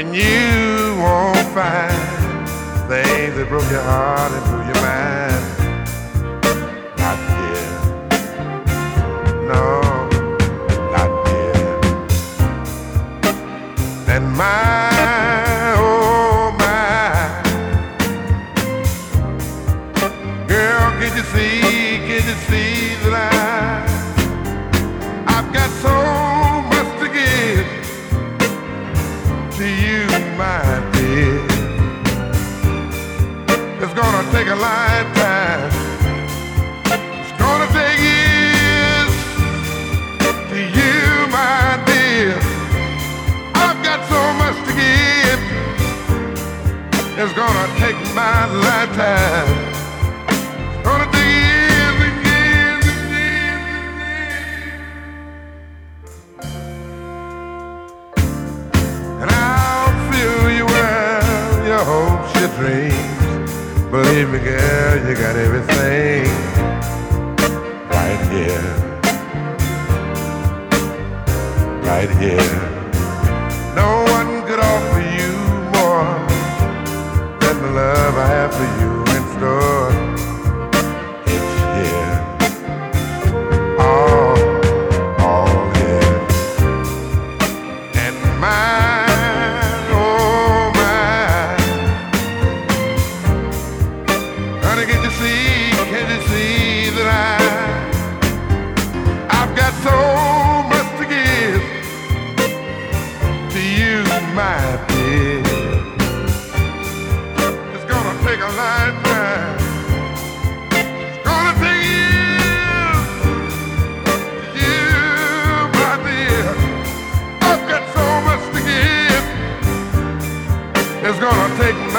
and you won't find things that broke your heart and blew your mind. Not here, no, not here. And my, oh my, girl, can you see that I've got so much to give to you, my dear. It's gonna take a lifetime. It's gonna take years to you, my dear. I've got so much to give. It's gonna take my lifetime. It's gonna take years and years and years and years. And I'll fill you well, your hopes, your dreams. Believe me, girl, you got everything right here, right here. No one could offer you more than the love I have for you in store. It's here, all here. And mine, oh mine. Honey, can you see that I've got so much to give to you, my dear. It's gonna take a lifetime. It's gonna take years to you, my dear. I've got so much to give. It's gonna take